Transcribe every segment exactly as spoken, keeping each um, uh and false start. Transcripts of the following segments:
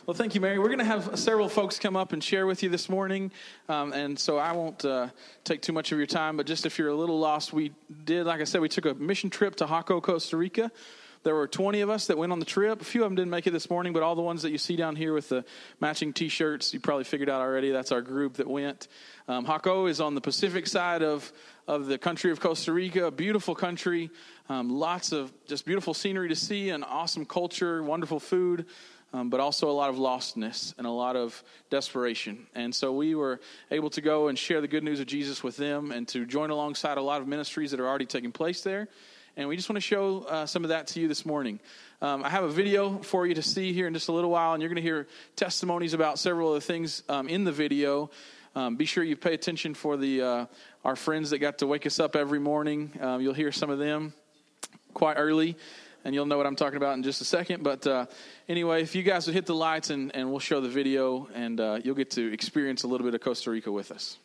Well, thank you, Mary. We're going to have several folks come up and share with you this morning, um, and so I won't uh, take too much of your time, but just if you're a little lost, we did, like I said, we took a mission trip to Jaco, Costa Rica. There were twenty of us that went on the trip. A few of them didn't make it this morning, but all the ones that you see down here with the matching T-shirts, you probably figured out already, that's our group that went. Um, Jaco is on the Pacific side of, of the country of Costa Rica, a beautiful country, um, lots of just beautiful scenery to see, and awesome culture, wonderful food. Um, but also a lot of lostness and a lot of desperation. And so we were able to go and share the good news of Jesus with them and to join alongside a lot of ministries that are already taking place there. And we just want to show uh, some of that to you this morning. Um, I have a video for you to see here in just a little while, and you're going to hear testimonies about several of the things um, in the video. Um, be sure you pay attention for the uh, our friends that got to wake us up every morning. Um, you'll hear some of them quite early. And you'll know what I'm talking about in just a second. But uh, anyway, if you guys would hit the lights and, and we'll show the video, and uh, you'll get to experience a little bit of Costa Rica with us.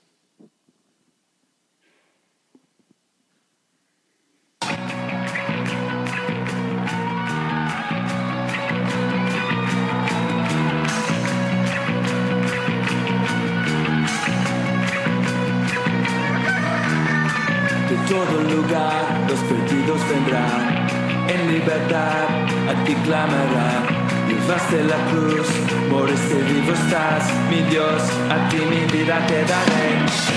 De todo lugar los perdidos vendrán. En libertad a ti clamarán. Llevaste la cruz, moriste, vivo estás. Mi Dios, a ti mi vida te daré.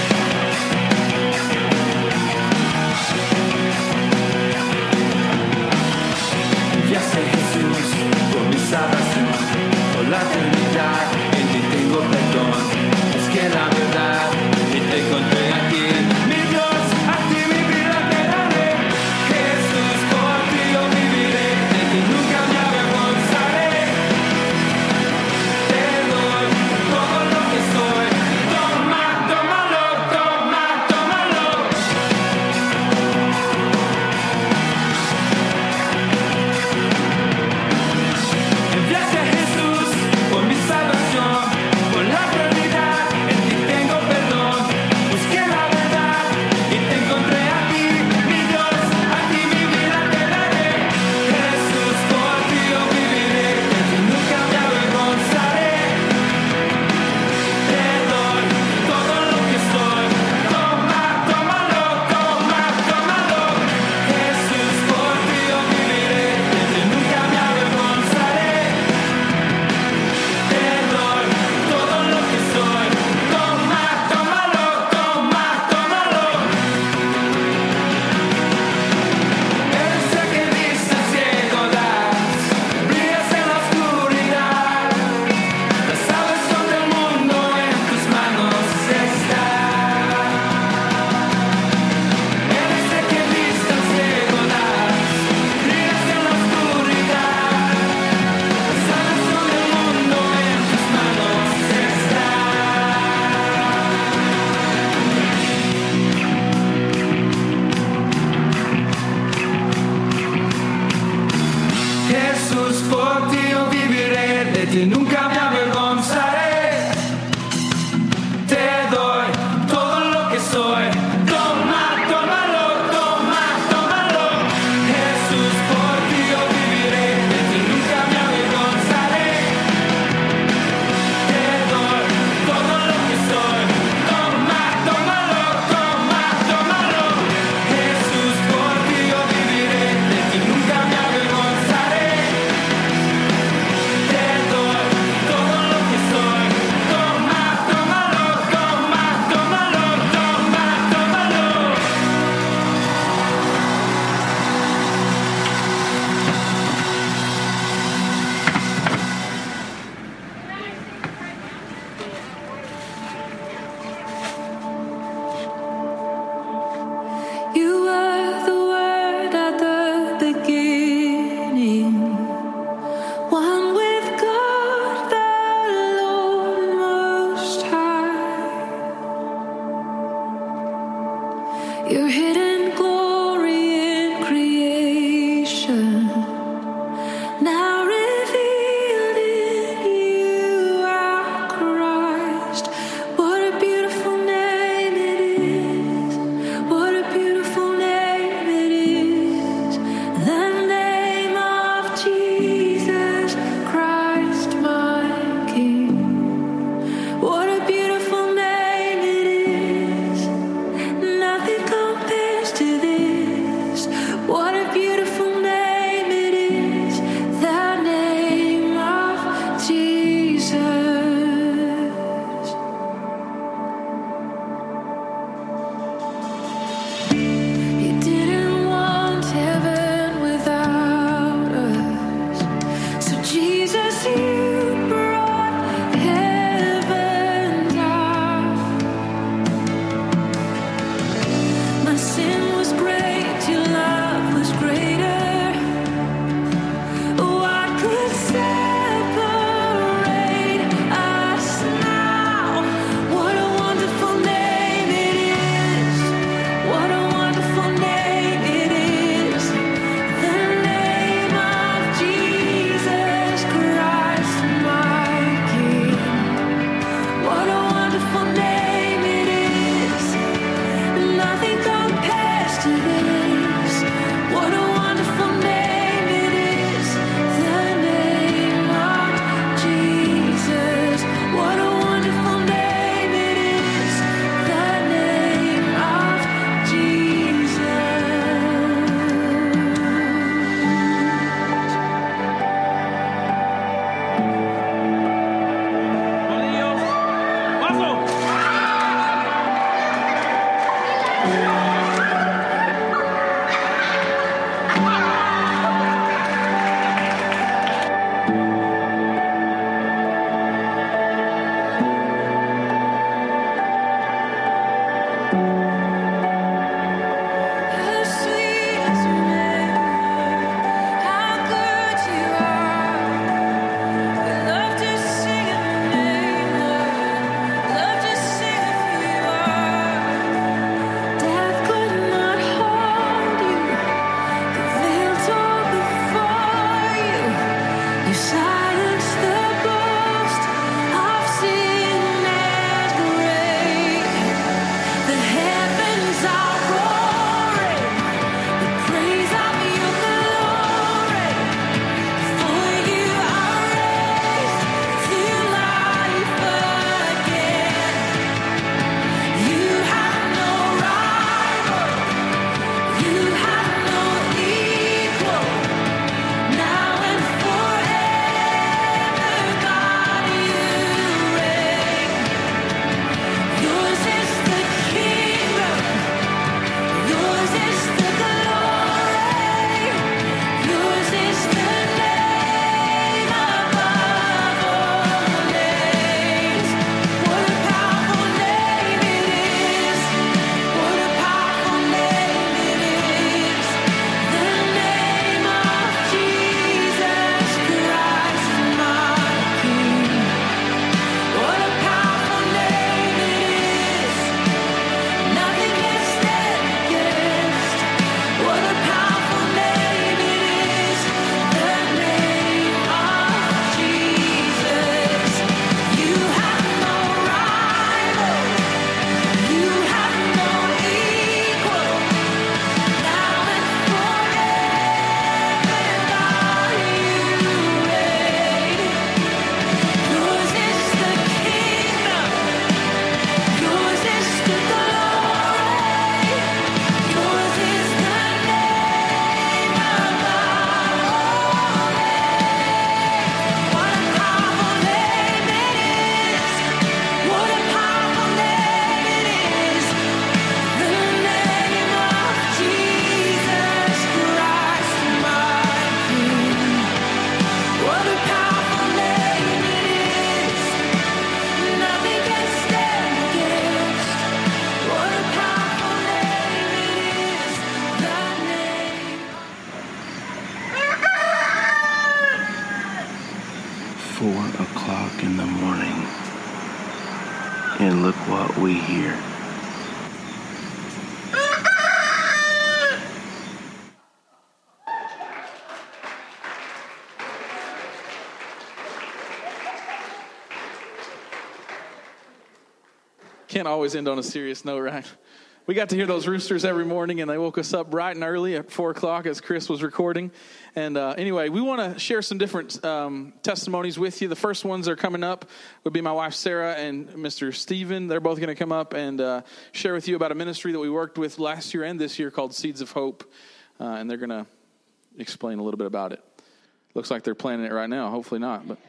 Enviaste Jesús por mi salvación, por la eternidad, en ti tengo perdón. Es que la verdad, y te encontré aquí. Mi Dios, a ti mi vida te daré. Jesús, por ti yo viviré, de ti nunca me avergonzaré. Te doy todo lo que soy. Toma, tómalo, toma, tómalo. Enviaste a Jesús por mi salvación, por la eternidad, en ti tengo perdón. Busqué la verdad y te encontré aquí. Mi Dios, a ti mi vida te daré. Jesús, por ti yo viviré, de ti nunca me avergonzaré. Te doy todo lo que soy. Toma, tómalo, toma, tómalo. Jesús, por ti yo viviré, de ti nunca me avergonzaré. Te doy todo lo que soy. Toma, tómalo, toma, tómalo. Eres el que dice al ciego das, brillas en la oscuridad. La salvación del mundo en tus manos está. Eres el que dice al ciego das, brillas en la oscuridad. La salvación del mundo en tus manos está. Jesús, por ti yo viviré, de ti nunca me avergonzaré. Te doy todo lo que soy. Toma, tómalo, toma, tómalo. Jesús, por ti yo viviré, de ti nunca me avergonzaré. Te doy todo lo que soy. Toma, tómalo, toma, tómalo. Jesús, por ti yo viviré, de ti nunca me avergonzaré. Te doy todo o'clock in the morning, and look what we hear. Can't always end on a serious note, right? We got to hear those roosters every morning, and they woke us up bright and early at four o'clock as Chris was recording. And uh, anyway, we want to share some different um, testimonies with you. The first ones that are coming up would be my wife, Sarah, and Mister Stephen. They're both going to come up and uh, share with you about a ministry that we worked with last year and this year called Seeds of Hope. Uh, and they're going to explain a little bit about it. Looks like they're planning it right now. Hopefully not, but...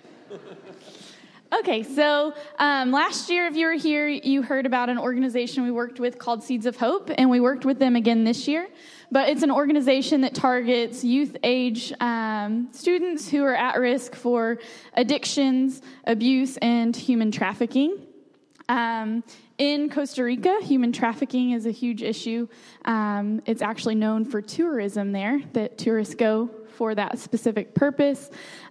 Okay, so um, last year, if you were here, you heard about an organization we worked with called Seeds of Hope, and we worked with them again this year. But it's an organization that targets youth age um, students who are at risk for addictions, abuse, and human trafficking. Um, in Costa Rica, human trafficking is a huge issue. Um, it's actually known for tourism there, that tourists go for that specific purpose.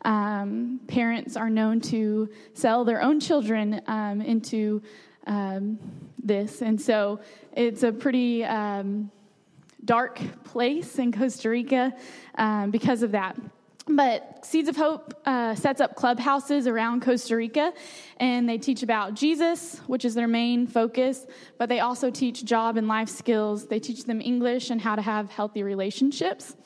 Um, parents are known to sell their own children um, into um, this. And so it's a pretty um, dark place in Costa Rica um, because of that. But Seeds of Hope uh, sets up clubhouses around Costa Rica, and they teach about Jesus, which is their main focus, but they also teach job and life skills. They teach them English and how to have healthy relationships.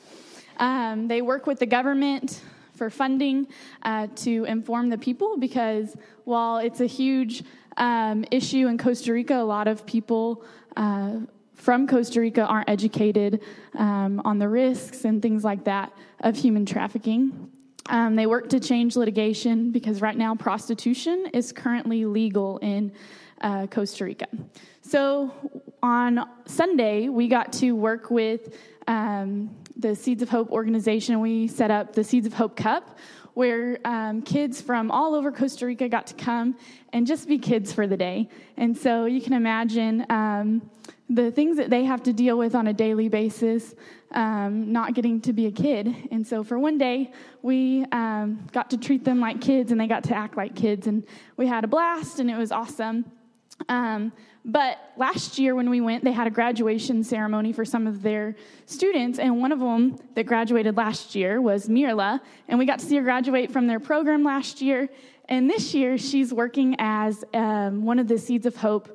Um, they work with the government for funding uh, to inform the people, because while it's a huge um, issue in Costa Rica, a lot of people uh, from Costa Rica aren't educated um, on the risks and things like that of human trafficking. Um, they work to change litigation, because right now prostitution is currently legal in uh, Costa Rica. So on Sunday, we got to work with um, the Seeds of Hope organization. We set up the Seeds of Hope Cup, where um, kids from all over Costa Rica got to come and just be kids for the day. And so you can imagine um, the things that they have to deal with on a daily basis, um, not getting to be a kid. And so for one day, we um, got to treat them like kids, and they got to act like kids. And we had a blast, and it was awesome. Um, but last year when we went, they had a graduation ceremony for some of their students, and one of them that graduated last year was Mirla, and we got to see her graduate from their program last year. And this year, she's working as um, one of the Seeds of Hope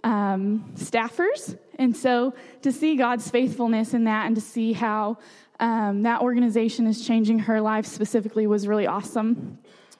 um, staffers. And so to see God's faithfulness in that, and to see how um, that organization is changing her life specifically, was really awesome.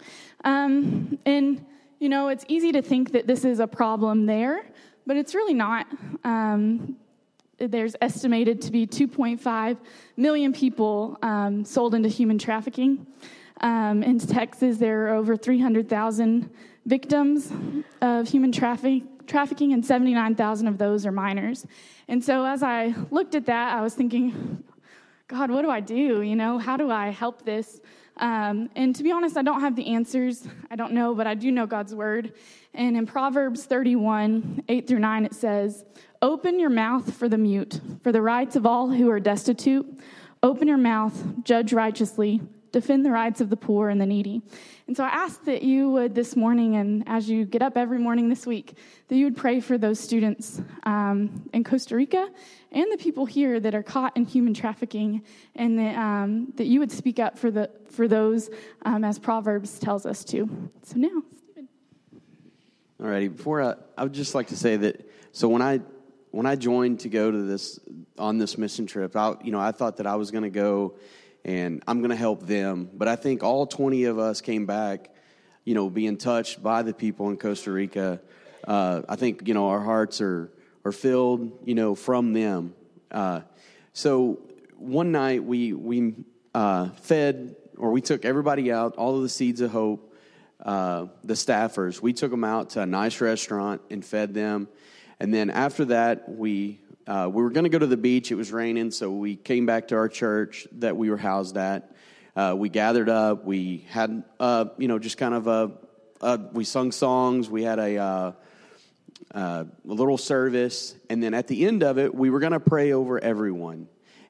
Um, and You know, it's easy to think that this is a problem there, but it's really not. Um, there's estimated to be two point five million people um, sold into human trafficking. Um, in Texas, there are over three hundred thousand victims of human traffic, trafficking, and seventy-nine thousand of those are minors. And so as I looked at that, I was thinking, God, what do I do? You know, how do I help this? Um, and to be honest, I don't have the answers. I don't know, but I do know God's word. And in Proverbs thirty-one, eight through nine, it says, "Open your mouth for the mute, for the rights of all who are destitute. Open your mouth, judge righteously, defend the rights of the poor and the needy." And so I ask that you would this morning, and as you get up every morning this week, that you would pray for those students um, in Costa Rica and the people here that are caught in human trafficking, and that, um, that you would speak up for the for those, um, as Proverbs tells us to. So now, Stephen. All righty. Before I, I would just like to say that. So when I when I joined to go to this on this mission trip, I you know I thought that I was going to go and I'm going to help them, but I think all twenty of us came back, you know, being touched by the people in Costa Rica. Uh, I think you know our hearts are. are filled, you know, from them. Uh, so one night we we uh, fed, or we took everybody out, all of the Seeds of Hope, uh, the staffers. We took them out to a nice restaurant and fed them. And then after that, we uh, we were going to go to the beach. It was raining, so we came back to our church that we were housed at. Uh, we gathered up. We had, uh, you know, just kind of a, a we sung songs. We had a... Uh, Uh, a little service, and then at the end of it, we were going to pray over everyone.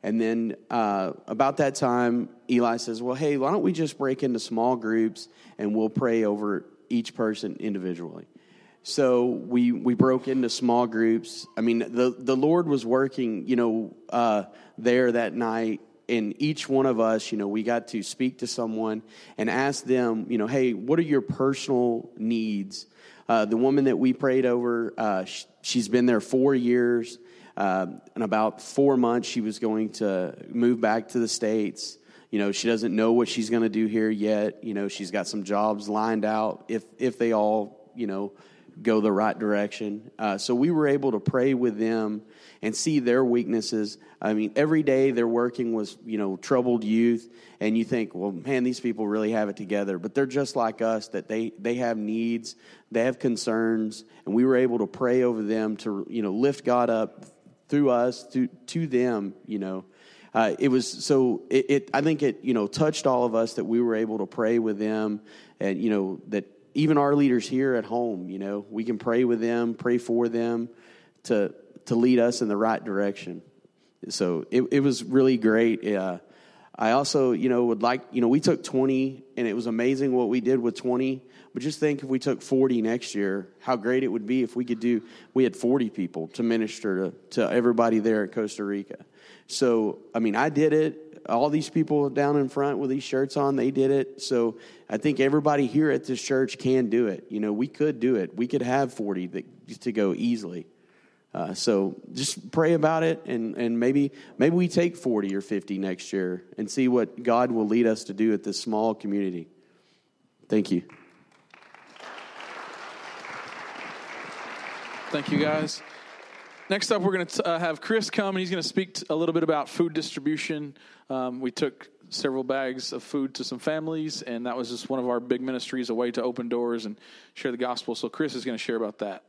And then uh, about that time, Eli says, well, hey, why don't we just break into small groups and we'll pray over each person individually. So we we broke into small groups. I mean, the, the Lord was working, you know, uh, there that night. And each one of us, you know, we got to speak to someone and ask them, you know, hey, what are your personal needs? Uh, the woman that we prayed over, uh, sh- she's been there four years. Uh, in about four months, she was going to move back to the States. You know, she doesn't know what she's going to do here yet. You know, she's got some jobs lined out if if they all, you know, go the right direction. Uh, so we were able to pray with them and see their weaknesses. I mean, every day they're working with, you know, troubled youth, and you think, well, man, these people really have it together. But they're just like us, that they, they have needs, they have concerns, and we were able to pray over them to, you know, lift God up through us, to, to them, you know. Uh, it was so, it, it I think it, you know, touched all of us that we were able to pray with them, and, you know, that even our leaders here at home, you know, we can pray with them, pray for them to to lead us in the right direction. So it, it was really great. Uh, I also, you know, would like, you know, we took twenty, and it was amazing what we did with twenty. But just think if we took forty next year, how great it would be if we could do, we had forty people to minister to, to everybody there in Costa Rica. So, I mean, I did it. All these people down in front with these shirts on, they did it. So I think everybody here at this church can do it. You know, we could do it. We could have forty that, to go easily. Uh, so just pray about it, and, and maybe maybe we take forty or fifty next year and see what God will lead us to do at this small community. Thank you. Thank you, guys. Next up, we're going to uh, have Chris come, and he's going to speak t- a little bit about food distribution. Um, we took several bags of food to some families, and that was just one of our big ministries, a way to open doors and share the gospel. So Chris is going to share about that.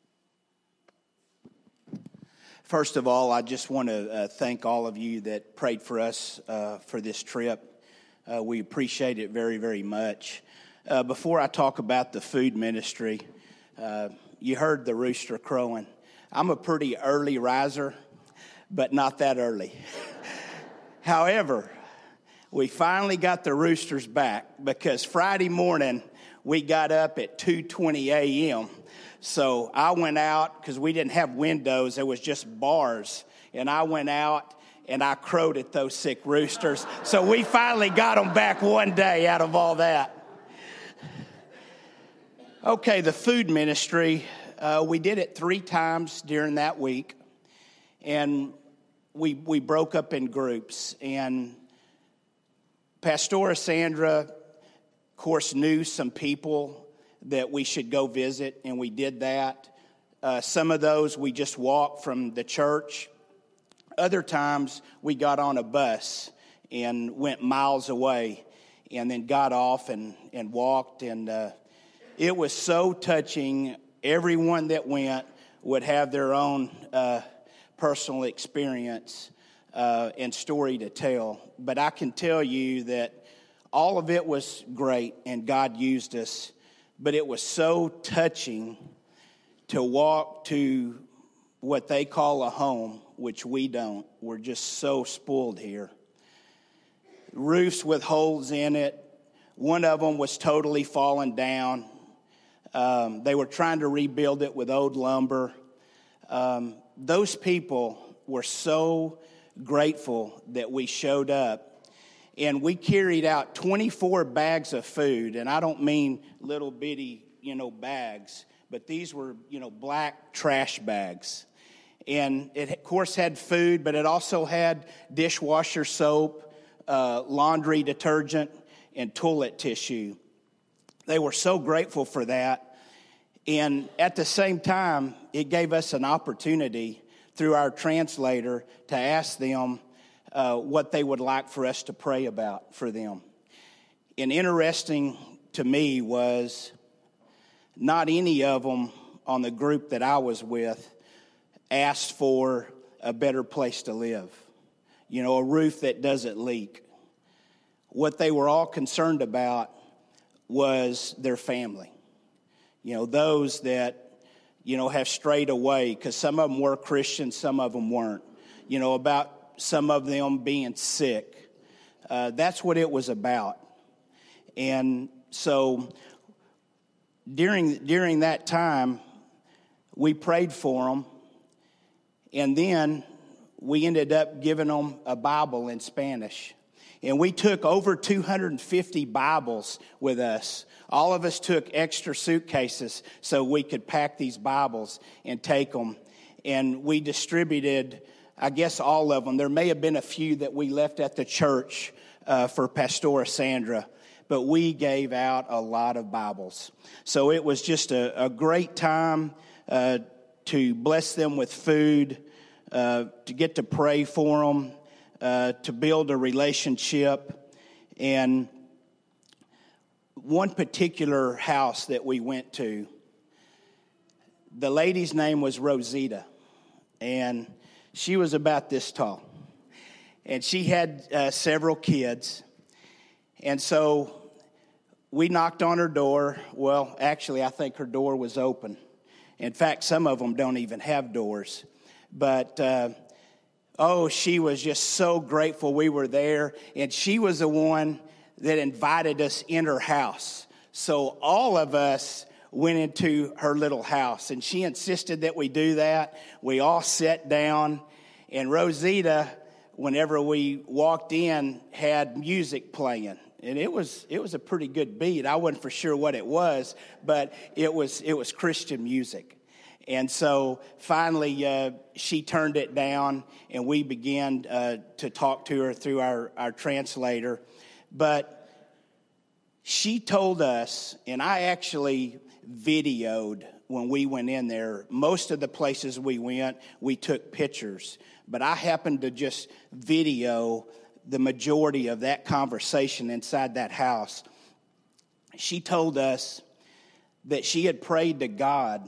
First of all, I just want to uh, thank all of you that prayed for us uh, for this trip. Uh, we appreciate it very, very much. Uh, before I talk about the food ministry, uh, you heard the rooster crowing. I'm a pretty early riser, but not that early. However, we finally got the roosters back because Friday morning we got up at two twenty a.m. So I went out because we didn't have windows. It was just bars. And I went out and I crowed at those sick roosters. So we finally got them back one day out of all that. Okay, the food ministry. Uh, we did it three times during that week, and we we broke up in groups. And Pastora Sandra, of course, knew some people that we should go visit, and we did that. Uh, some of those we just walked from the church. Other times we got on a bus and went miles away, and then got off and, and walked, and uh, it was so touching. Everyone that went would have their own uh, personal experience uh, and story to tell. But I can tell you that all of it was great, and God used us. But it was so touching to walk to what they call a home, which we don't. We're just so spoiled here. Roofs with holes in it. One of them was totally fallen down. Um, they were trying to rebuild it with old lumber. Um, those people were so grateful that we showed up. And we carried out twenty-four bags of food. And I don't mean little bitty, you know, bags. But these were, you know, black trash bags. And it, of course, had food, but it also had dishwasher soap, uh, laundry detergent, and toilet tissue. They were so grateful for that. And at the same time, it gave us an opportunity through our translator to ask them uh, what they would like for us to pray about for them. And interesting to me was not any of them on the group that I was with asked for a better place to live. You know, a roof that doesn't leak. What they were all concerned about was their family. You know, those that, you know, have strayed away, because some of them were Christians, some of them weren't. You know, about some of them being sick. Uh, that's what it was about. And so during during that time, we prayed for them, and then we ended up giving them a Bible in Spanish. And we took over two hundred fifty Bibles with us. All of us took extra suitcases so we could pack these Bibles and take them. And we distributed, I guess, all of them. There may have been a few that we left at the church uh, for Pastora Sandra, but we gave out a lot of Bibles. So it was just a, a great time uh, to bless them with food, uh, to get to pray for them, uh, to build a relationship. And one particular house that we went to, the lady's name was Rosita, and she was about this tall. And she had uh, several kids. And so we knocked on her door. Well, actually, I think her door was open. In fact, some of them don't even have doors. But, uh, oh, she was just so grateful we were there. And she was the one that invited us in her house. So all of us went into her little house. And she insisted that we do that. We all sat down. And Rosita, whenever we walked in, had music playing. And it was it was a pretty good beat. I wasn't for sure what it was, but it was it was Christian music. And so finally uh, she turned it down, and we began uh, to talk to her through our, our translator. But she told us, and I actually videoed when we went in there. Most of the places we went, we took pictures. But I happened to just video the majority of that conversation inside that house. She told us that she had prayed to God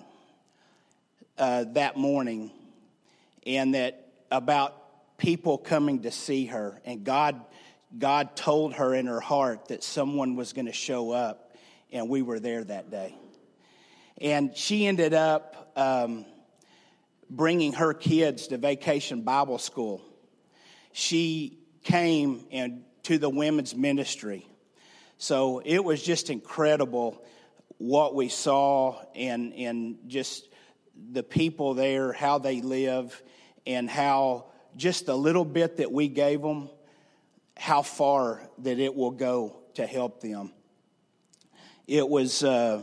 uh, that morning, and that about people coming to see her, and God God told her in her heart that someone was going to show up, and we were there that day. And she ended up um, bringing her kids to Vacation Bible School. She came and to the women's ministry. So it was just incredible what we saw, and, and just the people there, how they live, and how just a little bit that we gave them, how far that it will go to help them. It was uh,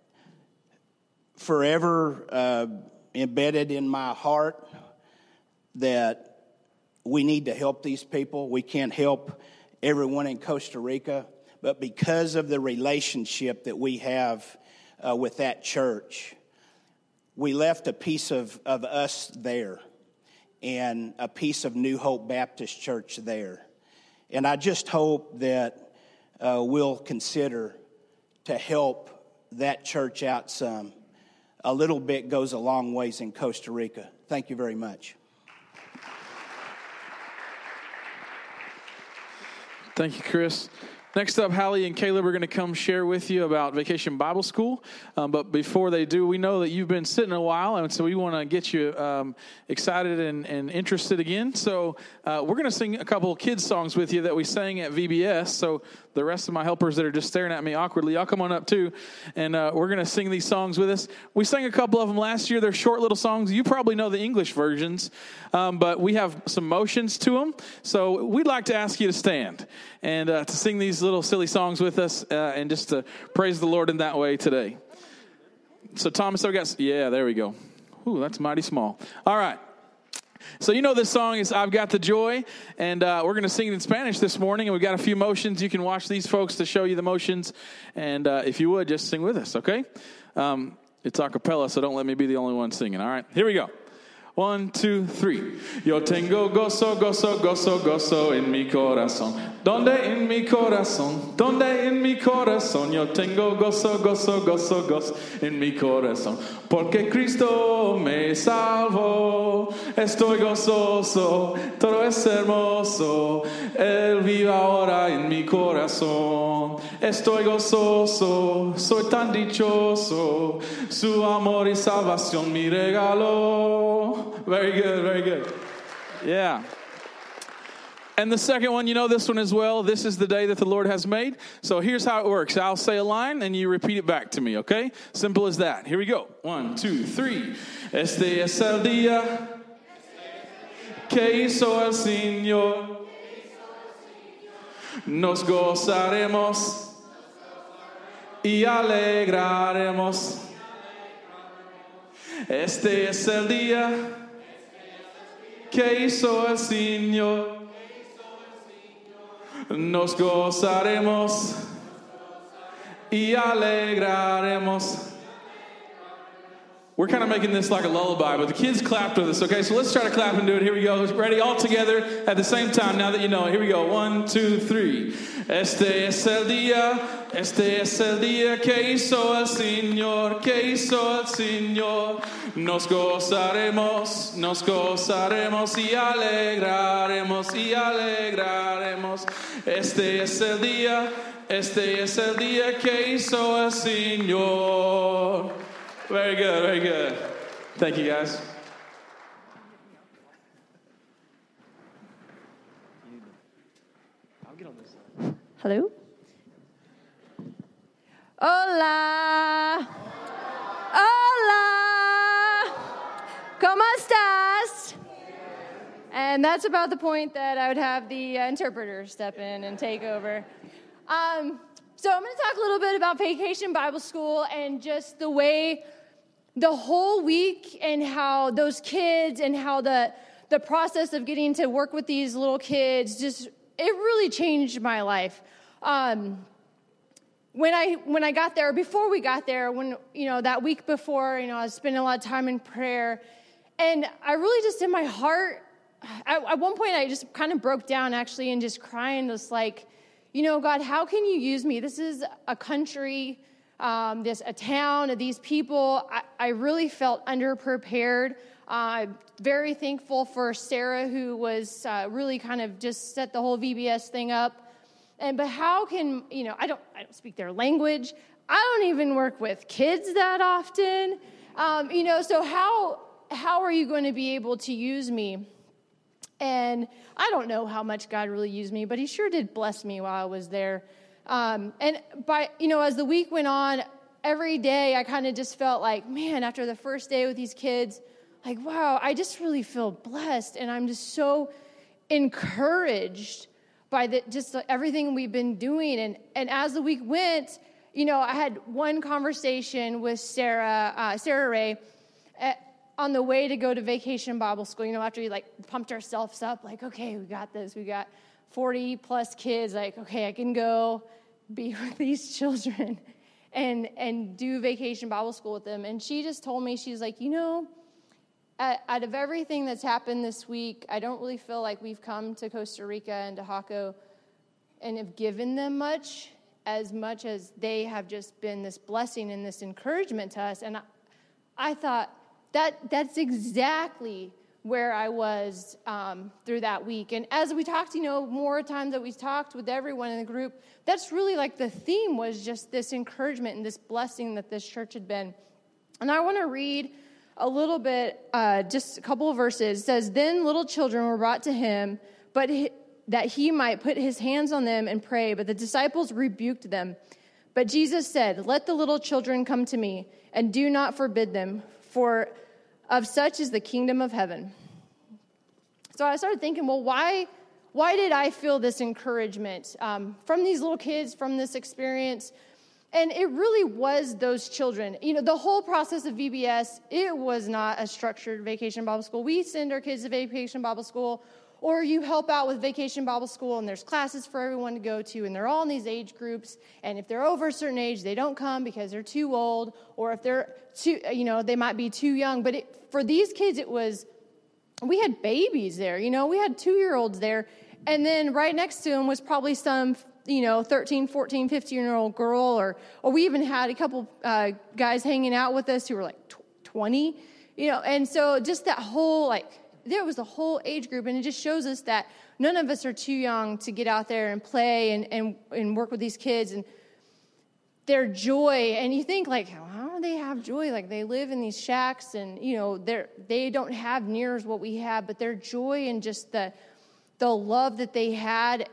forever uh, embedded in my heart that we need to help these people. We can't help everyone in Costa Rica, but because of the relationship that we have uh, with that church, we left a piece of, of us there and a piece of New Hope Baptist Church there. And I just hope that uh, we'll consider to help that church out some. A little bit goes a long ways in Costa Rica. Thank you very much. Thank you, Chris. Next up, Hallie and Caleb are going to come share with you about Vacation Bible School. Um, but before they do, we know that you've been sitting a while, and so we want to get you um, excited and, and interested again. So uh, we're going to sing a couple of kids' songs with you that we sang at V B S. So the rest of my helpers that are just staring at me awkwardly, y'all come on up too. And uh, we're going to sing these songs with us. We sang a couple of them last year. They're short little songs. You probably know the English versions, um, but we have some motions to them. So we'd like to ask you to stand and uh, to sing these little silly songs with us uh, and just to praise the Lord in that way today. So Thomas, I guess, yeah, there we go. Ooh, that's mighty small. All right. So you know this song is I've Got the Joy, and uh, we're going to sing it in Spanish this morning, and we've got a few motions. You can watch these folks to show you the motions, and uh, if you would, just sing with us, okay? Um, it's a cappella, so don't let me be the only one singing, all right? Here we go. One, two, three. Yo tengo gozo, gozo, gozo, gozo en mi corazón. Donde en mi corazón, donde en mi corazón. Yo tengo gozo, gozo, gozo, gozo en mi corazón. Porque Cristo me salvó. Estoy gozoso, todo es hermoso. Él vive ahora en mi corazón. Estoy gozoso, soy tan dichoso. Su amor y salvación mi regaló. Very good, very good. Yeah. And the second one, you know this one as well. This is the day that the Lord has made. So here's how it works. I'll say a line and you repeat it back to me, okay? Simple as that. Here we go. One, two, three. Este es el día que hizo el Señor. Nos gozaremos y alegraremos. Este es el día que hizo el Señor. Nos gozaremos y alegraremos. We're kind of making this like a lullaby, but the kids clapped with us, okay? So let's try to clap and do it. Here we go. Ready? All together at the same time, now that you know it. Here we go. One, two, three. Este es el día, este es el día que hizo el Señor, que hizo el Señor. Nos gozaremos, nos gozaremos y alegraremos, y alegraremos. Este es el día, este es el día que hizo el Señor. Very good, very good. Thank you, guys. Hello? Hola. Hola. ¿Cómo estás? And that's about the point that I would have the uh, interpreter step in and take over. Um, so I'm going to talk a little bit about Vacation Bible School and just the way the whole week and how those kids and how the the process of getting to work with these little kids just, it really changed my life. Um, when I when I got there, before we got there, when, you know, that week before, you know, I was spending a lot of time in prayer, and I really just, in my heart, at, at one point I just kind of broke down actually and just crying, just like, you know, God, how can you use me? This is a country, um, this a town, of these people. I, I really felt underprepared. Uh, very thankful for Sarah, who was uh, really kind of just set the whole V B S thing up. And but how can, you know, I don't I don't speak their language. I don't even work with kids that often. Um, you know, so how how are you going to be able to use me? And I don't know how much God really used me, but he sure did bless me while I was there. Um, and by, you know, as the week went on, every day I kind of just felt like, man, after the first day with these kids, like, wow, I just really feel blessed. And I'm just so encouraged by the, just everything we've been doing. And, and as the week went, you know, I had one conversation with Sarah, uh, Sarah Ray, at, on the way to go to Vacation Bible School, you know, after we, like, pumped ourselves up, like, okay, we got this. We got forty plus kids. Like, okay, I can go be with these children and and do Vacation Bible School with them. And she just told me, she's like, you know, At, out of everything that's happened this week, I don't really feel like we've come to Costa Rica and to Jaco and have given them much, as much as they have just been this blessing and this encouragement to us. And I, I thought, that that's exactly where I was um, through that week. And as we talked, you know, more times that we talked with everyone in the group, that's really like the theme was just this encouragement and this blessing that this church had been. And I want to read a little bit, uh, just a couple of verses. It says, then little children were brought to him, but he, that he might put his hands on them and pray. But the disciples rebuked them. But Jesus said, let the little children come to me, and do not forbid them, for of such is the kingdom of heaven. So I started thinking, well, why, why did I feel this encouragement um, from these little kids, from this experience? And it really was those children. You know, the whole process of V B S, it was not a structured Vacation Bible School. We send our kids to Vacation Bible School, or you help out with Vacation Bible School, and there's classes for everyone to go to, and they're all in these age groups. And if they're over a certain age, they don't come because they're too old, or if they're too, you know, they might be too young. But it, for these kids, it was, we had babies there. You know, we had two-year-olds there, and then right next to them was probably some, you know, thirteen, fourteen, fifteen-year-old girl, or or we even had a couple uh, guys hanging out with us who were like twenty, you know, and so just that whole, like, there was a whole age group, and it just shows us that none of us are too young to get out there and play and, and, and work with these kids, and their joy, and you think, like, how do they have joy? Like, they live in these shacks, and, you know, they're, they don't have near as what we have, but their joy and just the the love that they had,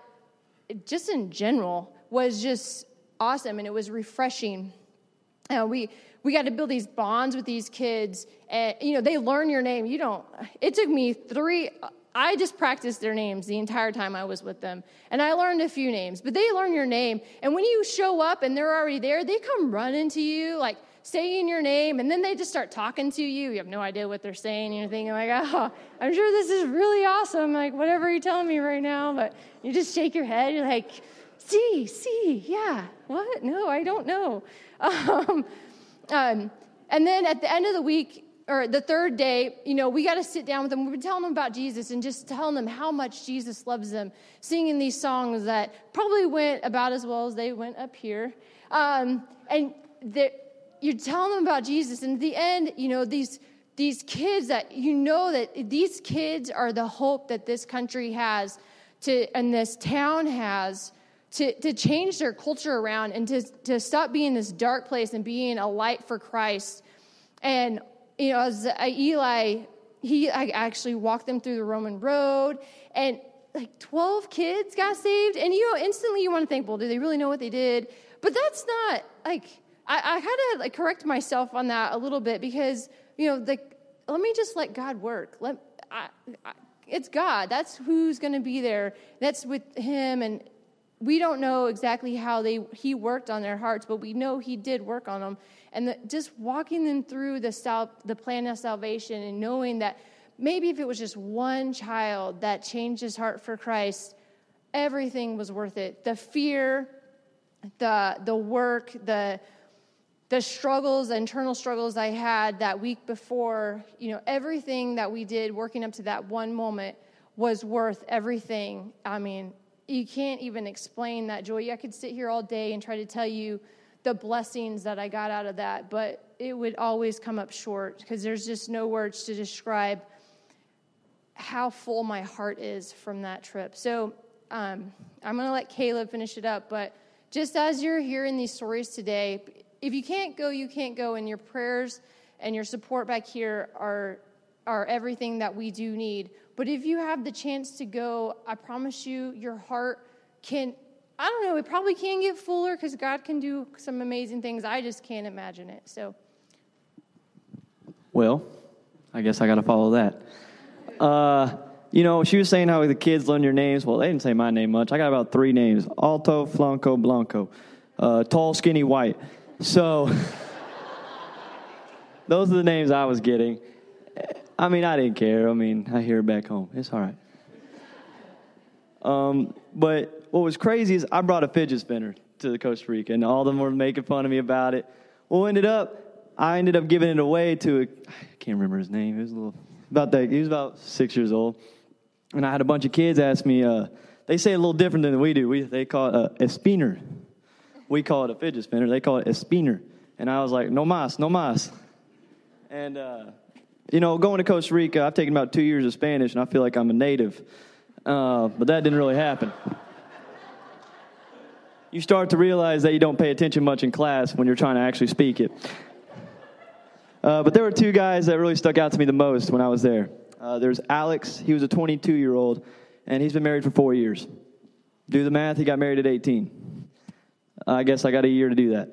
just in general, was just awesome, and it was refreshing. Uh, we we got to build these bonds with these kids, and you know they learn your name. You don't. It took me three. I just practiced their names the entire time I was with them, and I learned a few names. But they learn your name, and when you show up and they're already there, they come running to you, like saying your name, and then they just start talking to you. You have no idea what they're saying, and you're thinking like, oh, I'm sure this is really awesome, like whatever you're telling me right now. But you just shake your head. You're like, see, see, yeah, what? No, I don't know. Um, um, and then at the end of the week, or the third day, you know, we got to sit down with them. We've been telling them about Jesus and just telling them how much Jesus loves them, singing these songs that probably went about as well as they went up here. Um, and you're telling them about Jesus. And at the end, you know, these these kids that, you know, that these kids are the hope that this country has to, and this town has to, to change their culture around and to, to stop being this dark place and being a light for Christ. And you know, as Eli, he I actually walked them through the Roman road, and like twelve kids got saved. And, you know, instantly you want to think, well, do they really know what they did? But that's not, like, I, I had to, like, correct myself on that a little bit because, you know, like, let me just let God work. Let I, I, It's God. That's who's going to be there. That's with him, and we don't know exactly how they he worked on their hearts, but we know he did work on them. And the, just walking them through the sal- the plan of salvation and knowing that maybe if it was just one child that changed his heart for Christ, everything was worth it. The fear, the the work, the the struggles, the internal struggles I had that week before, you know, everything that we did working up to that one moment was worth everything. I mean, you can't even explain that joy. I could sit here all day and try to tell you the blessings that I got out of that, but it would always come up short because there's just no words to describe how full my heart is from that trip. So um, I'm going to let Caleb finish it up, but just as you're hearing these stories today, if you can't go, you can't go, and your prayers and your support back here are are everything that we do need. But if you have the chance to go, I promise you, your heart can, I don't know, it probably can get fuller because God can do some amazing things. I just can't imagine it. So, well, I guess I got to follow that. Uh, you know, she was saying how the kids learn your names. Well, they didn't say my name much. I got about three names: Alto, Flanco, Blanco, uh, tall, skinny, white. So those are the names I was getting. I mean, I didn't care. I mean, I hear it back home. It's all right. Um, but what was crazy is I brought a fidget spinner to Costa Rica, and all of them were making fun of me about it. Well, ended up, I ended up giving it away to a, I can't remember his name. He was a little, about that, he was about six years old. And I had a bunch of kids ask me, uh, they say it a little different than we do. We, they call it a, a spinner. We call it a fidget spinner. They call it a spinner. And I was like, no mas, no mas. And, uh, you know, going to Costa Rica, I've taken about two years of Spanish, and I feel like I'm a native. Uh, but that didn't really happen. You start to realize that you don't pay attention much in class when you're trying to actually speak it. Uh, but there were two guys that really stuck out to me the most when I was there. Uh, there's Alex. He was a twenty-two-year-old, and he's been married for four years. Do the math, he got married at eighteen. Uh, I guess I got a year to do that.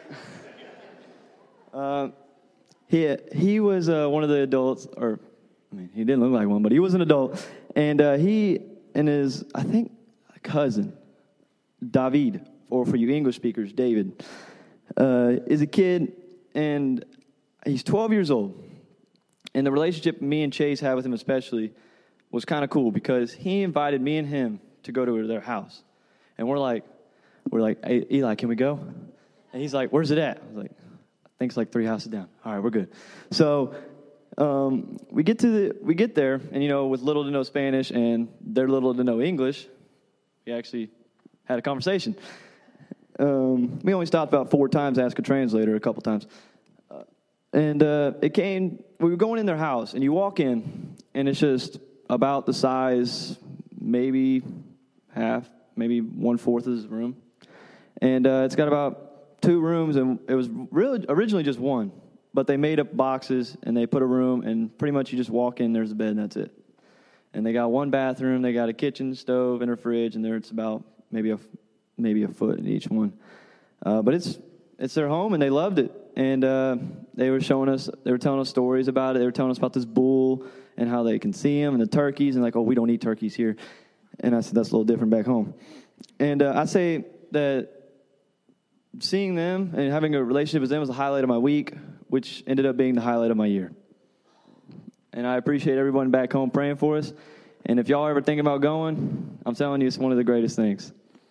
Uh, he he was uh, one of the adults, or I mean, he didn't look like one, but he was an adult. And uh, he and his, I think, cousin, David, or for you English speakers, David, uh, is a kid, and he's twelve years old. And the relationship me and Chase had with him especially was kind of cool because he invited me and him to go to their house. And we're like, we're like, hey, Eli, can we go? And he's like, where's it at? I was like, I think it's like three houses down. All right, we're good. So um, we get to the, we get there, and you know, with little to no Spanish and their little to no English, we actually had a conversation. Um, we only stopped about four times to ask a translator a couple times. Uh, and uh, it came, we were going in their house, and you walk in, and it's just about the size, maybe half, maybe one-fourth of this room. And uh, it's got about two rooms, and it was really originally just one. But they made up boxes, and they put a room, and pretty much you just walk in, there's a bed, and that's it. And they got one bathroom, they got a kitchen, stove, and a fridge, and there it's about maybe a maybe a foot in each one. Uh, but it's it's their home, and they loved it. And uh, they were showing us, they were telling us stories about it. They were telling us about this bull and how they can see him, and the turkeys, and like, oh, we don't eat turkeys here. And I said, that's a little different back home. And uh, I say that seeing them and having a relationship with them was the highlight of my week, which ended up being the highlight of my year. And I appreciate everyone back home praying for us. And if y'all ever think about going, I'm telling you, it's one of the greatest things.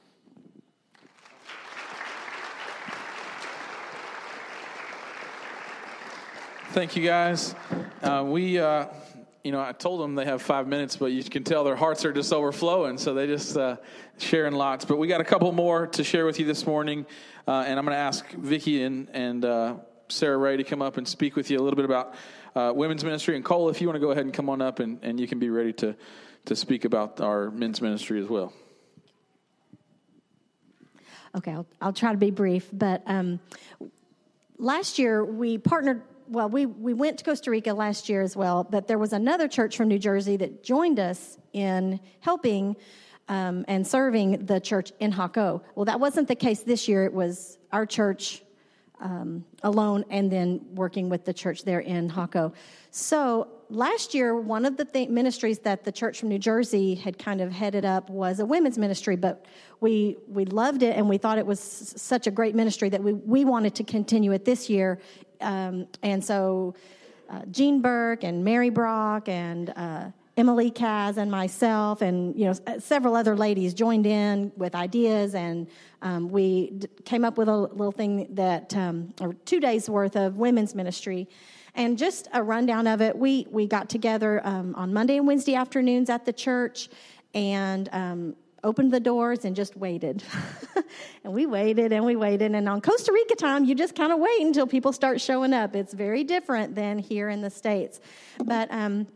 Thank you, guys. Uh, we, uh, you know, I told them they have five minutes, but you can tell their hearts are just overflowing, so they just uh, sharing lots. But we got a couple more to share with you this morning, uh, and I'm going to ask Vicki and, and uh, Sarah Ray to come up and speak with you a little bit about uh, women's ministry. And Cole, if you want to go ahead and come on up, and, and you can be ready to, to speak about our men's ministry as well. Okay, I'll, I'll try to be brief. But um, last year we partnered, well, we, we went to Costa Rica last year as well, but there was another church from New Jersey that joined us in helping um, and serving the church in Jaco. Well, that wasn't the case this year. It was our church um, alone and then working with the church there in Jaco. So last year, one of the th- ministries that the church from New Jersey had kind of headed up was a women's ministry, but we we loved it, and we thought it was s- such a great ministry that we, we wanted to continue it this year. Um, and so uh, Jean Burke and Mary Brock and uh, Emily Kaz and myself and, you know, s- several other ladies joined in with ideas, and um, we d- came up with a little thing that, um, or two days worth of women's ministry. And just a rundown of it, we, we got together um, on Monday and Wednesday afternoons at the church and um, opened the doors and just waited. And we waited and we waited. And on Costa Rica time, you just kind of wait until people start showing up. It's very different than here in the States. But um,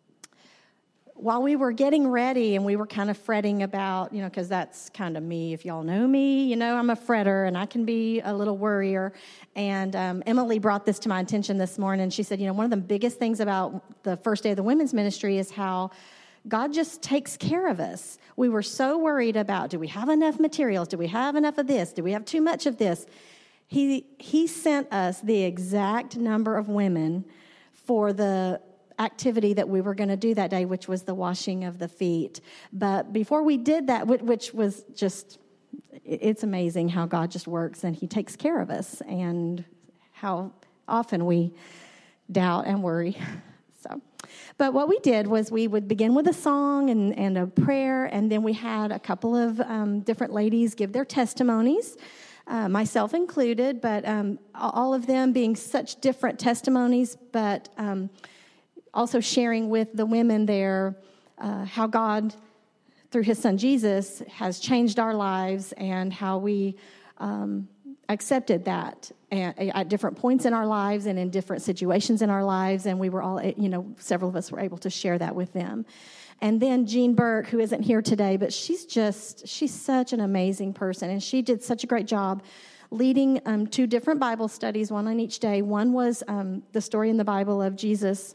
while we were getting ready and we were kind of fretting about, you know, because that's kind of me. If y'all know me, you know I'm a fretter and I can be a little worrier. And um, Emily brought this to my attention this morning. She said, you know, one of the biggest things about the first day of the women's ministry is how God just takes care of us. We were so worried about, do we have enough materials? Do we have enough of this? Do we have too much of this? He he sent us the exact number of women for the activity that we were going to do that day, which was the washing of the feet. But before we did that, which was just, it's amazing how God just works and he takes care of us and how often we doubt and worry. So, but what we did was we would begin with a song and, and a prayer, and then we had a couple of um, different ladies give their testimonies, uh, myself included, but um, all of them being such different testimonies, but um, also sharing with the women there uh, how God, through his son Jesus, has changed our lives and how we um, accepted that at, at different points in our lives and in different situations in our lives. And we were all, you know, several of us were able to share that with them. And then Jean Burke, who isn't here today, but she's just, she's such an amazing person. And she did such a great job leading um, two different Bible studies, one on each day. One was um, the story in the Bible of Jesus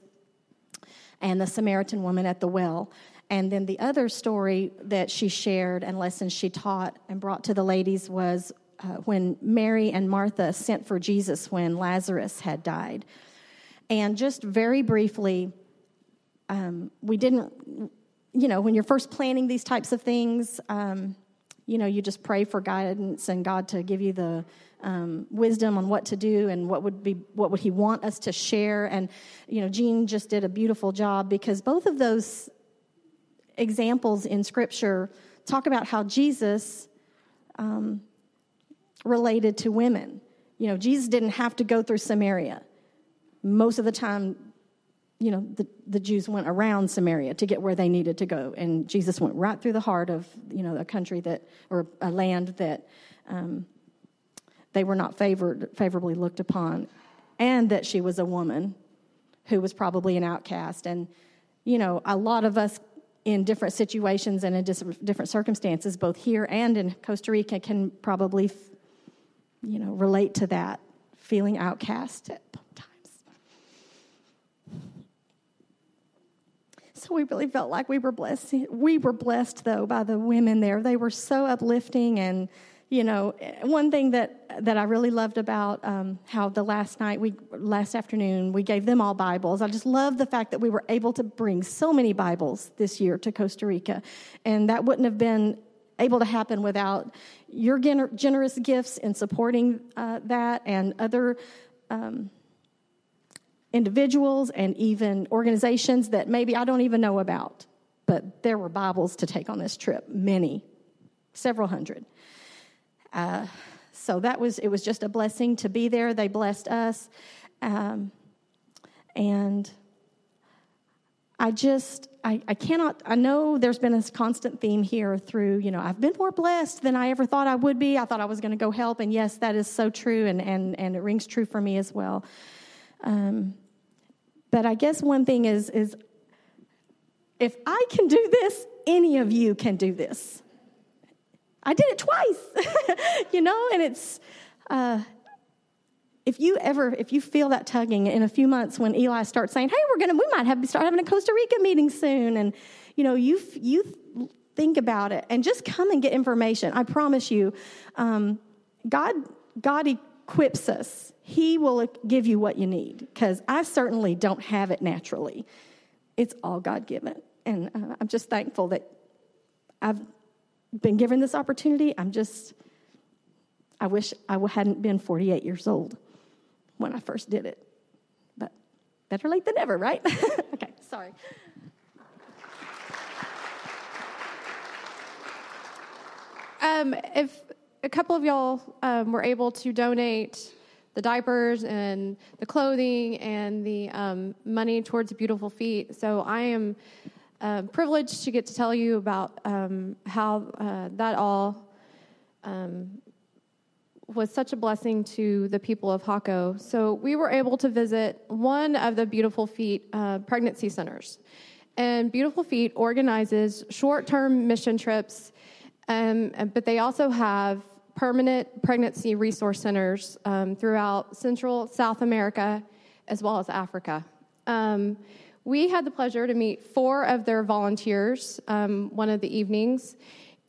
and the Samaritan woman at the well. And then the other story that she shared and lessons she taught and brought to the ladies was uh, when Mary and Martha sent for Jesus when Lazarus had died. And just very briefly, um, we didn't, you know, when you're first planning these types of things, um, you know, you just pray for guidance and God to give you the um, wisdom on what to do and what would be what would He want us to share. And you know, Jean just did a beautiful job because both of those examples in Scripture talk about how Jesus um, related to women. You know, Jesus didn't have to go through Samaria. Most of the time, you know, the, the Jews went around Samaria to get where they needed to go. And Jesus went right through the heart of, you know, a country that, or a land that um, they were not favored, favorably looked upon. And that she was a woman who was probably an outcast. And, you know, a lot of us in different situations and in different circumstances, both here and in Costa Rica, can probably, you know, relate to that, feeling outcast at times. So we really felt like we were blessed. We were blessed, though, by the women there. They were so uplifting. And, you know, one thing that, that I really loved about um, how the last night, we last afternoon, we gave them all Bibles. I just love the fact that we were able to bring so many Bibles this year to Costa Rica. And that wouldn't have been able to happen without your gener- generous gifts in supporting uh, that, and other um, individuals and even organizations that maybe I don't even know about. But there were Bibles to take on this trip, many, several hundred. Uh, so that was, it was just a blessing to be there. They blessed us. Um, and I just, I, I cannot, I know there's been a constant theme here through, you know, I've been more blessed than I ever thought I would be. I thought I was going to go help. And yes, that is so true. And, and, and it rings true for me as well. Um, but I guess one thing is, is if I can do this, any of you can do this. I did it twice, you know, and it's, uh, if you ever, if you feel that tugging in a few months when Eli starts saying, hey, we're going to, we might have start having a Costa Rica meeting soon. And, you know, you, you think about it and just come and get information. I promise you, um, God, God equips us. He will give you what you need, because I certainly don't have it naturally. It's all God given. And uh, I'm just thankful that I've been given this opportunity. I'm just, I wish I hadn't been forty-eight years old when I first did it. But better late than never, right? Okay, sorry. Um, if a couple of y'all um, were able to donate the diapers and the clothing and the um, money towards Beautiful Feet, so I am uh, privileged to get to tell you about um, how uh, that all um, was such a blessing to the people of Jaco. So we were able to visit one of the Beautiful Feet uh, pregnancy centers. And Beautiful Feet organizes short-term mission trips, um, but they also have permanent pregnancy resource centers um, throughout Central, South America, as well as Africa. Um, we had the pleasure to meet four of their volunteers um, one of the evenings,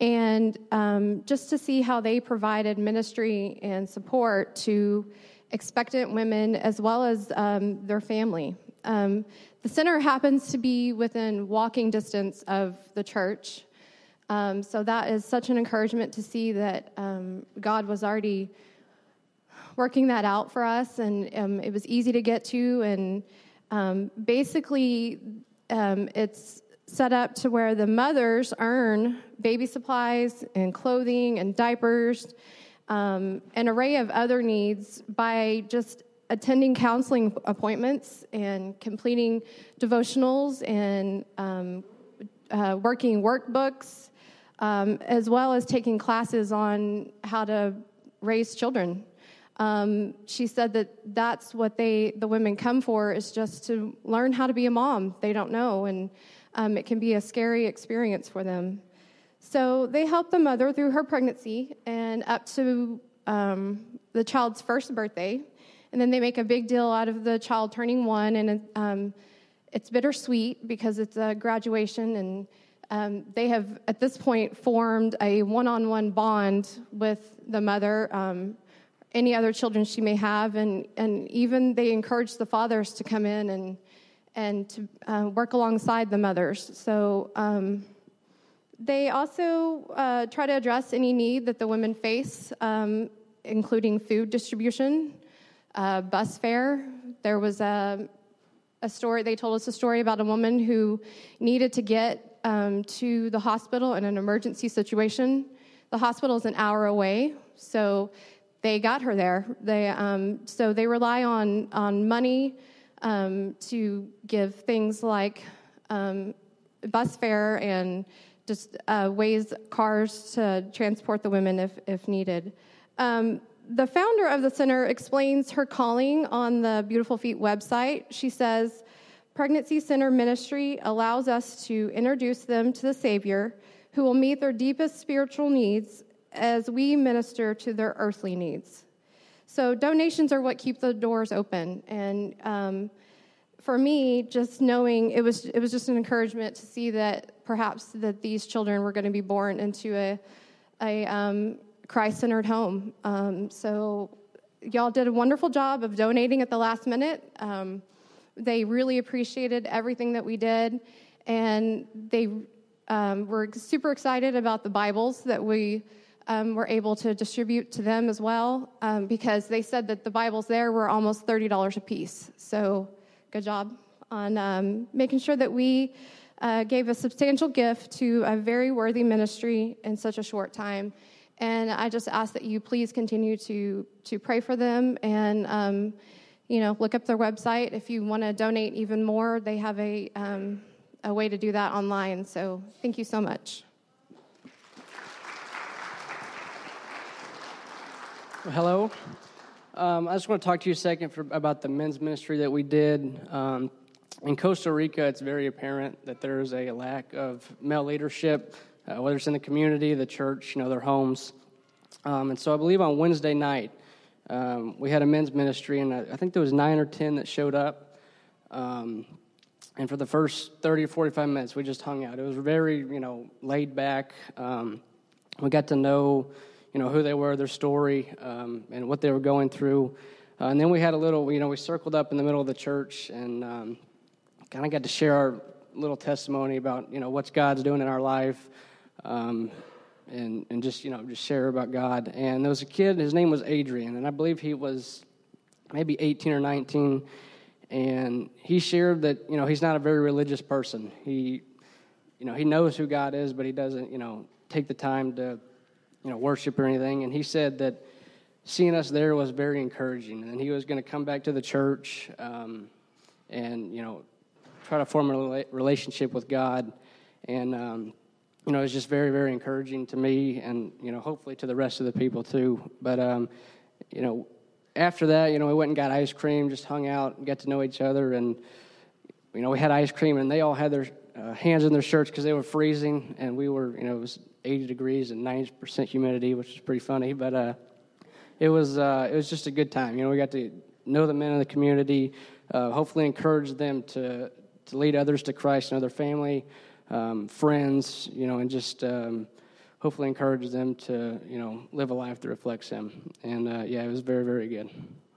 and um, just to see how they provided ministry and support to expectant women as well as um, their family. Um, the center happens to be within walking distance of the church, um, so that is such an encouragement to see that um, God was already working that out for us, and um, it was easy to get to, and um, basically um, it's set up to where the mothers earn baby supplies and clothing and diapers, um, an array of other needs by just attending counseling appointments and completing devotionals and um, uh, working workbooks, um, as well as taking classes on how to raise children. Um, she said that that's what they, the women come for, is just to learn how to be a mom. They don't know, and Um, it can be a scary experience for them. So they help the mother through her pregnancy and up to um, the child's first birthday. And then they make a big deal out of the child turning one. And it, um, it's bittersweet because it's a graduation. And um, they have, at this point, formed a one-on-one bond with the mother, um, any other children she may have. And, and even they encourage the fathers to come in and and to uh, work alongside the mothers. So um, they also uh, try to address any need that the women face, um, including food distribution, uh, bus fare. There was a, a story, they told us a story about a woman who needed to get um, to the hospital in an emergency situation. The hospital is an hour away, so they got her there. They um, so they rely on, on money, Um, to give things like um, bus fare and just uh, ways, cars to transport the women if, if needed. Um, the founder of the center explains her calling on the Beautiful Feet website. She says, Pregnancy Center Ministry allows us to introduce them to the Savior, who will meet their deepest spiritual needs as we minister to their earthly needs. So donations are what keep the doors open, and um, for me, just knowing it was it was just an encouragement to see that perhaps that these children were going to be born into a a um, Christ-centered home. Um, so y'all did a wonderful job of donating at the last minute. Um, they really appreciated everything that we did, and they um, were super excited about the Bibles that we um, were able to distribute to them as well, um, because they said that the Bibles there were almost thirty dollars a piece. So good job on um, making sure that we uh, gave a substantial gift to a very worthy ministry in such a short time. And I just ask that you please continue to to pray for them and, um, you know, look up their website. If you want to donate even more, they have a um, a way to do that online. So thank you so much. Well, hello. Um, I just want to talk to you a second for, about the men's ministry that we did. Um, in Costa Rica, it's very apparent that there's a lack of male leadership, uh, whether it's in the community, the church, you know, their homes. Um, and so I believe on Wednesday night, um, we had a men's ministry, and I, I think there was nine or ten that showed up. Um, and for the first thirty or forty-five minutes, we just hung out. It was very, you know, laid back. Um, we got to know, you know, who they were, their story, um, and what they were going through. Uh, and then we had a little, you know, we circled up in the middle of the church and um, kind of got to share our little testimony about, you know, what's God's doing in our life, um, and and just, you know, just share about God. And there was a kid, his name was Adrian, and I believe he was maybe eighteen or nineteen, and he shared that, you know, he's not a very religious person. He, you know, he knows who God is, but he doesn't, you know, take the time to, you know, worship or anything. And he said that seeing us there was very encouraging, and he was going to come back to the church um, and, you know, try to form a relationship with God. And, um, you know, it was just very, very encouraging to me and, you know, hopefully to the rest of the people too. But, um, you know, after that, you know, we went and got ice cream, just hung out and got to know each other. And, you know, we had ice cream, and they all had their uh, hands in their shirts because they were freezing. And we were, you know, it was eighty degrees and ninety percent humidity, which was pretty funny. But uh, it was uh, it was just a good time. You know, we got to know the men in the community, uh, hopefully encourage them to, to lead others to Christ and their family, um, friends, you know, and just um, hopefully encourage them to, you know, live a life that reflects Him. And, uh, yeah, it was very, very good.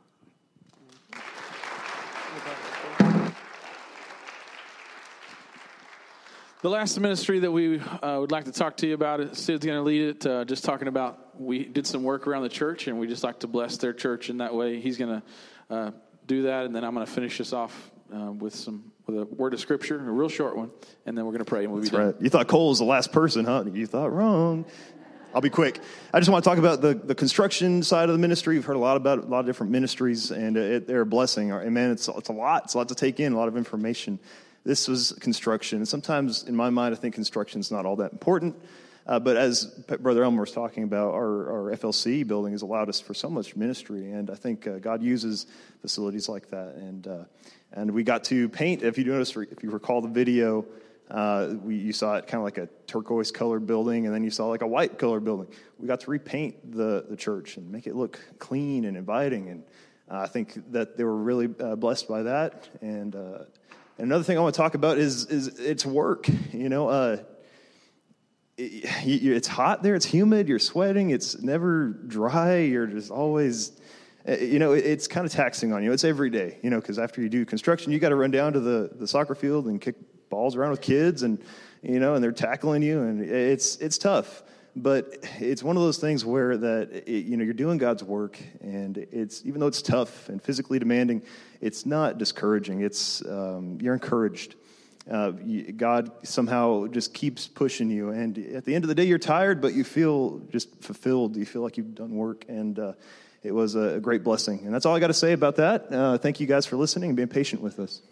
The last ministry that we uh, would like to talk to you about, Sid's going to lead it, uh, just talking about, we did some work around the church, and we just like to bless their church in that way. He's going to uh, do that, and then I'm going to finish this off uh, with some with a word of scripture, a real short one, and then we're going to pray, and we'll That's be done. right. You thought Cole was the last person, huh? You thought wrong. I'll be quick. I just want to talk about the, the construction side of the ministry. We've heard a lot about it, a lot of different ministries, and it, they're a blessing. And man, it's, it's a lot. It's a lot to take in, a lot of information. This was construction. And sometimes, in my mind, I think construction is not all that important. Uh, but as Brother Elmer was talking about, our, our F L C building has allowed us for so much ministry. And I think uh, God uses facilities like that. And uh, and we got to paint, if you notice, if you recall the video, uh, we you saw it kind of like a turquoise-colored building, and then you saw like a white-colored building. We got to repaint the, the church and make it look clean and inviting. And uh, I think that they were really uh, blessed by that. And uh And another thing I want to talk about is is it's work. You know, uh, it, it's hot there. It's humid. You're sweating. It's never dry. You're just always, you know, it's kind of taxing on you. It's every day, you know, because after you do construction, you got to run down to the, the soccer field and kick balls around with kids, and you know, and they're tackling you, and it's it's tough. But it's one of those things where that, it, you know, you're doing God's work, and it's, even though it's tough and physically demanding, it's not discouraging. It's, um, you're encouraged. Uh, you, God somehow just keeps pushing you, and at the end of the day, you're tired, but you feel just fulfilled. You feel like you've done work, and uh, it was a great blessing. And that's all I got to say about that. Uh, thank you guys for listening and being patient with us.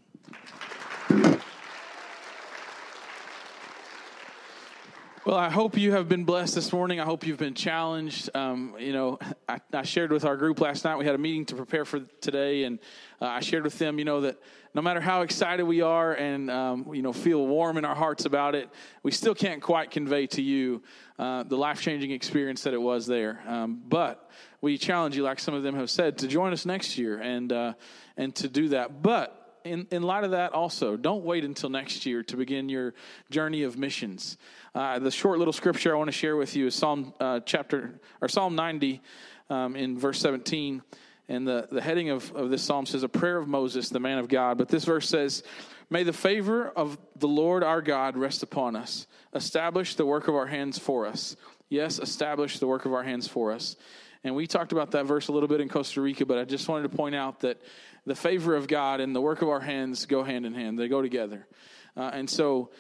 Well, I hope you have been blessed this morning. I hope you've been challenged. Um, you know, I, I shared with our group last night. We had a meeting to prepare for today, and uh, I shared with them, you know, that no matter how excited we are and, um, you know, feel warm in our hearts about it, we still can't quite convey to you uh, the life-changing experience that it was there. Um, but we challenge you, like some of them have said, to join us next year and uh, and to do that. But in, in light of that also, don't wait until next year to begin your journey of missions. Uh, the short little scripture I want to share with you is Psalm uh, chapter or Psalm ninety um, in verse seventeen. And the, the heading of, of this psalm says, a prayer of Moses, the man of God. But this verse says, may the favor of the Lord our God rest upon us. Establish the work of our hands for us. Yes, establish the work of our hands for us. And we talked about that verse a little bit in Costa Rica, but I just wanted to point out that the favor of God and the work of our hands go hand in hand. They go together. Uh, and so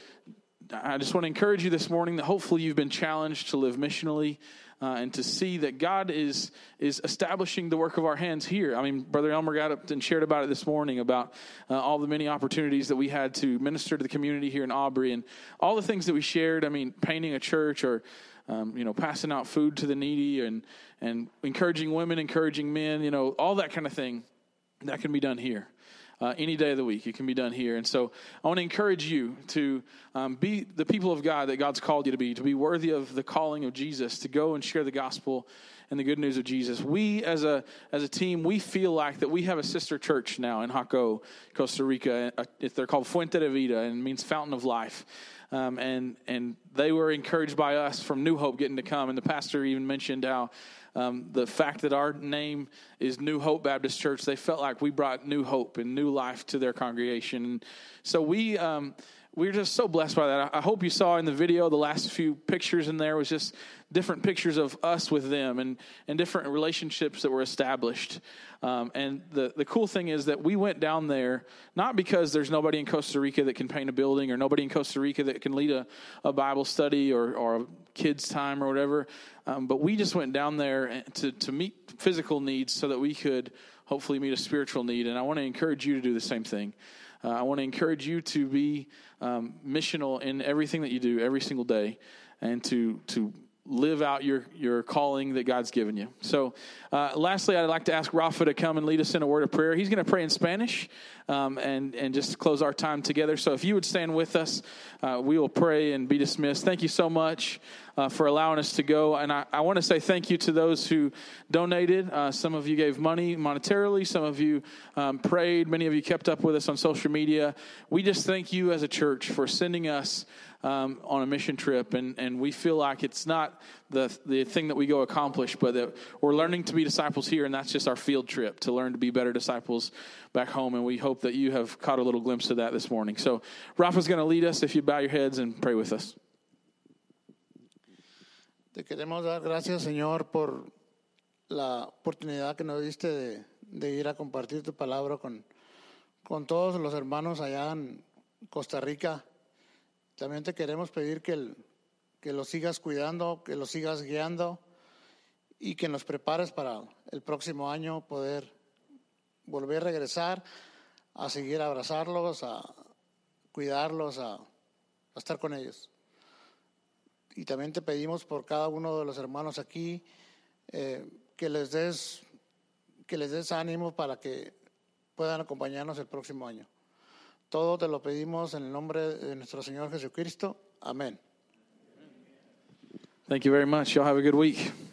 I just want to encourage you this morning that hopefully you've been challenged to live missionally. Uh, and to see that God is is establishing the work of our hands here. I mean, Brother Elmer got up and shared about it this morning, about uh, all the many opportunities that we had to minister to the community here in Aubrey, and all the things that we shared. I mean, painting a church, or um, you know, passing out food to the needy, and and encouraging women, encouraging men. You know, all that kind of thing that can be done here. Uh, any day of the week, it can be done here. And so I want to encourage you to um, be the people of God that God's called you to be, to be worthy of the calling of Jesus, to go and share the gospel and the good news of Jesus. We, as a as a team, we feel like that we have a sister church now in Jaco, Costa Rica. Uh, they're called Fuente de Vida, and it means fountain of life. Um, and and they were encouraged by us from New Hope getting to come. And the pastor even mentioned how Um, the fact that our name is New Hope Baptist Church, they felt like we brought new hope and new life to their congregation. And so we, um, we're just so blessed by that. I, I hope you saw in the video, the last few pictures in there was just different pictures of us with them, and, and different relationships that were established. Um, and the, the cool thing is that we went down there, not because there's nobody in Costa Rica that can paint a building, or nobody in Costa Rica that can lead a, a Bible study or, or a kids' time or whatever. Um, but we just went down there to, to meet physical needs so that we could hopefully meet a spiritual need. And I want to encourage you to do the same thing. Uh, I want to encourage you to be um, missional in everything that you do every single day, and to to live out your, your calling that God's given you. So uh, lastly, I'd like to ask Rafa to come and lead us in a word of prayer. He's going to pray in Spanish um, and, and just close our time together. So if you would stand with us, uh, we will pray and be dismissed. Thank you so much uh, for allowing us to go. And I, I want to say thank you to those who donated. Uh, some of you gave money monetarily. Some of you um, prayed. Many of you kept up with us on social media. We just thank you as a church for sending us Um, on a mission trip, and, and we feel like it's not the the thing that we go accomplish, but that we're learning to be disciples here, and that's just our field trip to learn to be better disciples back home, and we hope that you have caught a little glimpse of that this morning. So Rafa's going to lead us. If you bow your heads and pray with us. Te queremos dar gracias, Señor, por la oportunidad que nos diste de, de ir a compartir tu palabra con, con todos los hermanos allá en Costa Rica. También te queremos pedir que, el, que los sigas cuidando, que los sigas guiando, y que nos prepares para el próximo año poder volver a regresar, a seguir a abrazarlos, a cuidarlos, a, a estar con ellos. Y también te pedimos por cada uno de los hermanos aquí eh, que les des que les des ánimo para que puedan acompañarnos el próximo año. Todo te lo pedimos en el nombre de nuestro Señor Jesucristo. Amén. Thank you very much. Y'all have a good week.